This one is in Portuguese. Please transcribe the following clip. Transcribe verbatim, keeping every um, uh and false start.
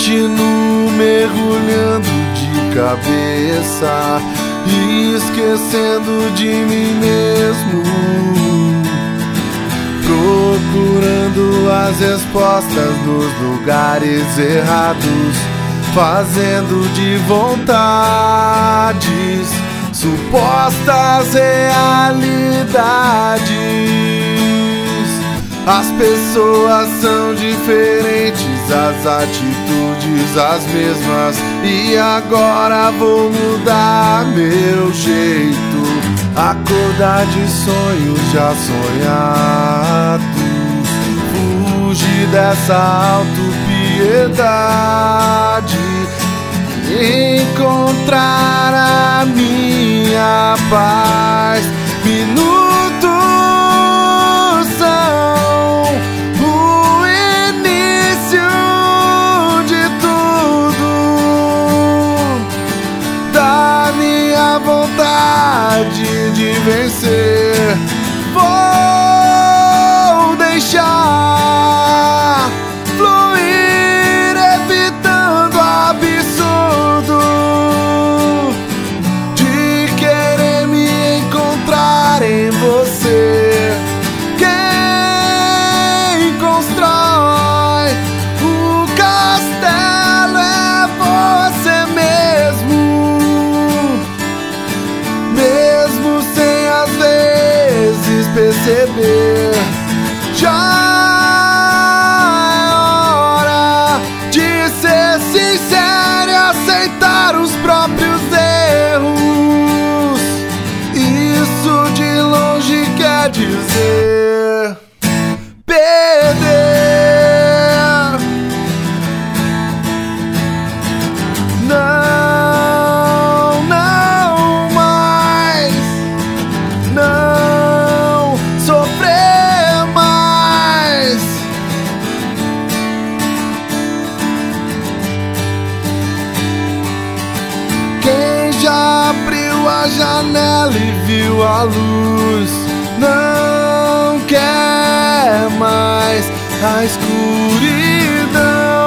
continuo mergulhando de cabeça, esquecendo de mim mesmo, procurando as respostas nos lugares errados, fazendo de vontades supostas realidades. As pessoas são diferentes, as atitudes as mesmas, e agora vou mudar meu jeito, acordar de sonhos já sonhados, fugir dessa autopiedade, encontrar a minha paz. Minutos são o início de tudo, da minha vontade de vencer. Vou deixar fluir, evitando o absurdo de querer me encontrar em você. Quem constrói o castelo é você mesmo, mesmo sem às vezes perceber. Já é hora de ser sincero e aceitar os próprios erros. Isso de longe quer dizer perder. Não, não mais, não sofrer mais. Quem já abriu a janela e viu a luz não quer mais a escuridão.